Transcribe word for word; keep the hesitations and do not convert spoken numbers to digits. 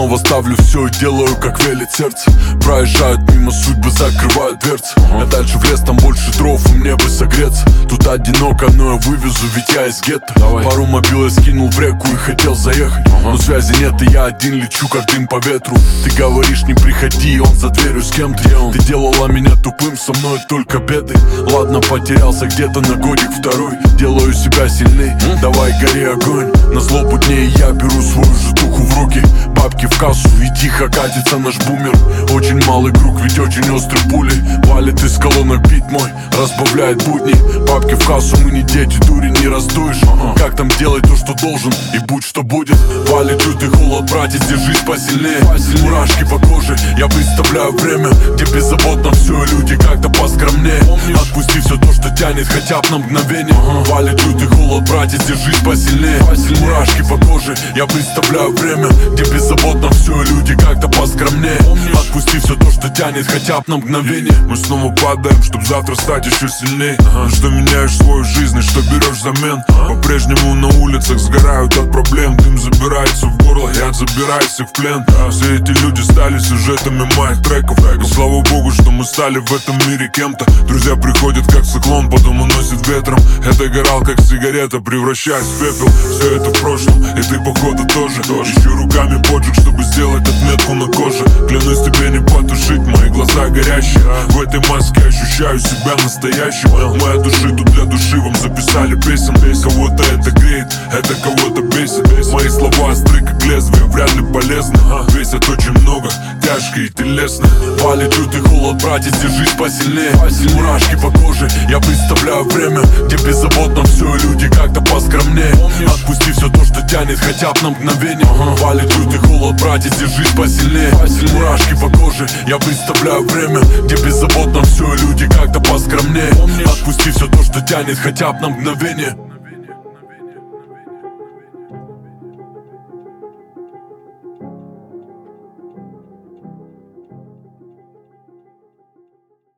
снова ставлю все и делаю, как велит сердце. Проезжают мимо, судьбы закрывают дверцы. Я дальше в лес, там больше дров, и мне бы согреться. Тут одиноко, но я вывезу, ведь я из гетто. Давай. Пару мобил я скинул в реку и хотел заехать, ага. Но связи нет, и я один лечу, как дым по ветру. Ты говоришь, не приходи, он за дверью с кем-то. Ты делала меня тупым, со мной только беды. Ладно, потерялся где-то на годик второй. Делаю себя сильней, mm? Давай, гори огонь. На злобу дней я беру свою житуху в руки. Бабки в кассу и тихо катится наш бумер. Очень малый круг, ведь очень острый пули. Валит из колонок бит мой, разбавляет будни. Бабки в кассу, мы не дети, дури не раздуешь. uh-huh. Как там делать то, что должен, и будь что будет. Валит лютый холод, братец, держись посильнее, посильнее. Мурашки по коже, я представляю время, где беззаботно все, и люди как-то поскромнее. Помнишь? Отпусти все то, что тянет хотя бы на мгновение. uh-huh. Валит лютый холод, братец, держись посильнее, посильнее. Мурашки по коже, я представляю время, где беззаботно все, и люди как-то поскромнее. Помнишь? Отпусти все то, что тянет хотя бы на мгновение. Мы снова падаем, чтоб завтра стать еще сильней. ага. Что меняешь свою жизнь и что берешь взамен. ага. По-прежнему на улицах сгорают от проблем. Дым забирается в горло, яд забирает всех в плен. ага. Все эти люди стали сюжетами моих треков. И слава богу, что мы стали в этом мире кем-то. Друзья приходят как циклон, потом уносит ветром. Это горал как сигарета, превращаясь в пепел. Все это в прошлом, и ты походу тоже, тоже. Ищу руками поджиг, чтобы сделать отметку на коже. Клянусь тебе не потушить, мои глаза горящие. В этой маске ощущаю себя настоящим. Моя души тут для души, вам записали песен. Кого-то это греет, это кого-то бесит. Мои слова остры как лезвие, вряд ли полезны. Весят очень много, тяжкие и телесные. Валит лютый холод, братец, держись посильнее, посильнее. Мурашки по коже, я представляю время, где беззаботно все, и люди как-то поскромнее. Помнишь? Отпусти все то, что тянет хотя бы на мгновение. ага. Валит лютый холод, братец, держись посильнее, посильнее. Мурашки по коже, я представляю время, где беззаботно все, и люди как-то поскромнее. Помнишь? Отпусти все то, что тянет хотя бы на мгновение.